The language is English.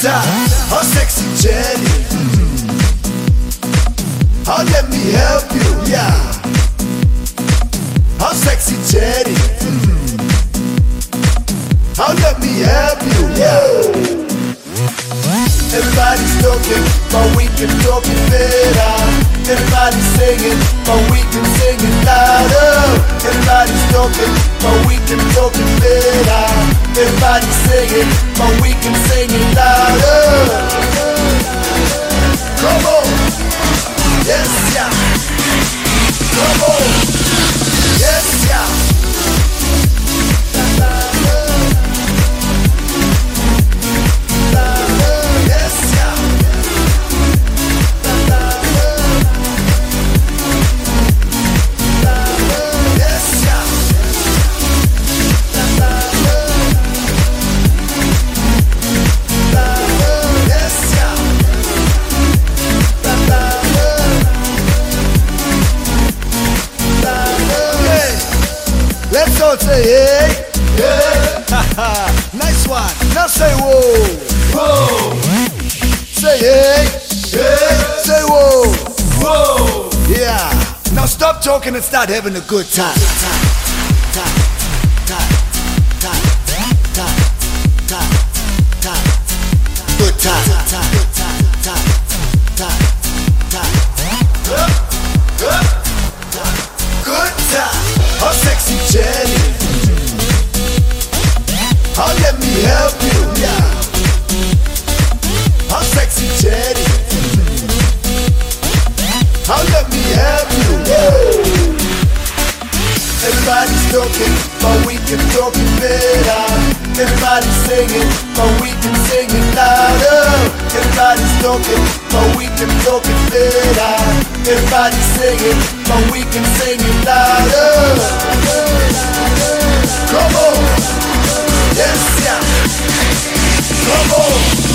time. Oh, sexy Jenny. Oh, let me help you, yeah. Oh, sexy Jenny. Oh, let me help you, yeah. Everybody's talking, but we can talk it better. Everybody's singing, but we can sing it louder. Everybody's talking, but we can talk it better. Everybody's singing, but we can sing it louder. Come on, yes, yeah. Come on, yes, yeah. Let's all say hey, yeah. Nice one. Now say whoa, whoa. Say hey, hey. Say whoa, whoa. Yeah. Now stop talking and start having a good time. Good time. Good time. Oh, sexy Jenny. Oh, let me help you, yeah. Oh, sexy Jenny. Oh, let me help you, yeah. Everybody's talking, but we can talk it better. Everybody's singing, but we can sing it louder. Everybody's talking, but we can talk it better. Everybody's singing, but we can sing it louder. Come on, yes, yeah. Come on.